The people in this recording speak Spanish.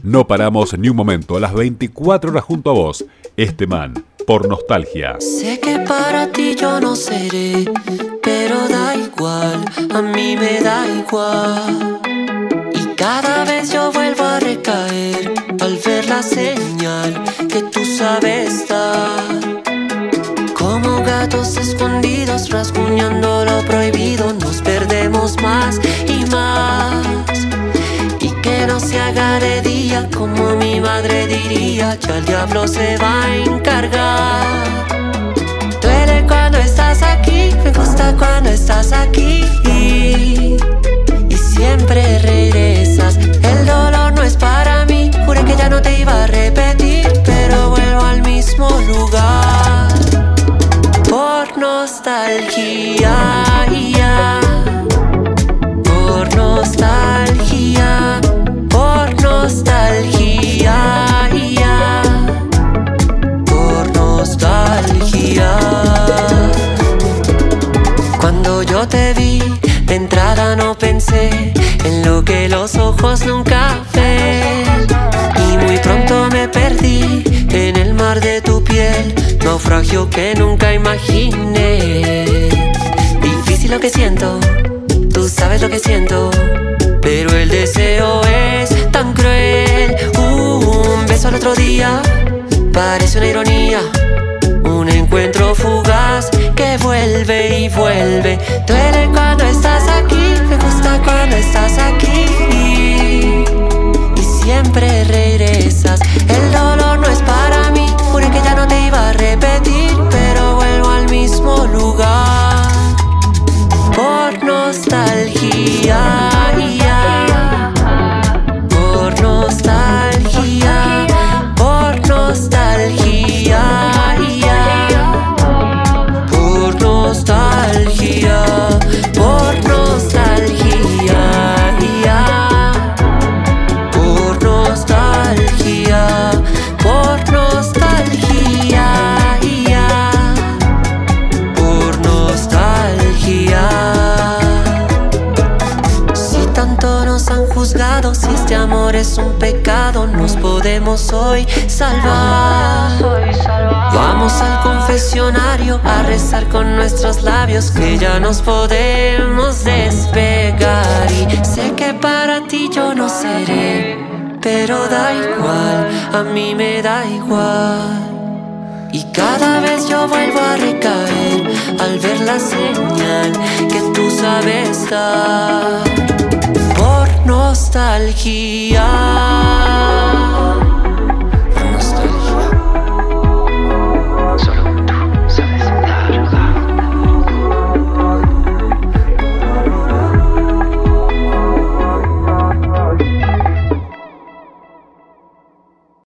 No paramos ni un momento, a las 24 horas junto a vos. Este man, por nostalgia. Sé que para ti yo no seré, pero da igual, a mí me da igual. Y cada vez yo vuelvo a recaer al ver la señal que tú sabes dar. Como gatos escondidos rasguñando lo prohibido, nos perdemos más y más. Y que no se haga de día, como mi madre diría, ya el diablo se va a encargar. Duele cuando estás aquí, me gusta cuando estás aquí. Y siempre regresas, el dolor no es para mí. Juré que ya no te iba a repetir, pero vuelvo al mismo lugar. Por nostalgia, por nostalgia, por nostalgia, por nostalgia. Cuando yo te vi, de entrada no pensé en lo que los ojos nunca ven. Y muy pronto me perdí en el mar de tu piel, naufragio que nunca imaginé. Difícil lo que siento, tú sabes lo que siento, pero el deseo es tan cruel. Un beso al otro día parece una ironía, un encuentro fugaz que vuelve y vuelve. Duele cuando estás aquí, me gusta cuando estás aquí. Y siempre regresas, el dolor no es para mí. Juré que ya no te iba a repetir, pero vuelvo al mismo lugar. Por nostalgia, por nostalgia, por nostalgia, por nostalgia, por nostalgia, por nostalgia, por nostalgia, por nostalgia. Si tanto nos han juzgado, si este amor es un pecado, nos podemos hoy salvar. Vamos al confesionario a rezar con nuestros labios, que ya nos podemos despegar. Y sé que para ti yo no seré, pero da igual, a mí me da igual. Y cada vez yo vuelvo a recaer al ver la señal que tú sabes dar. Por nostalgia.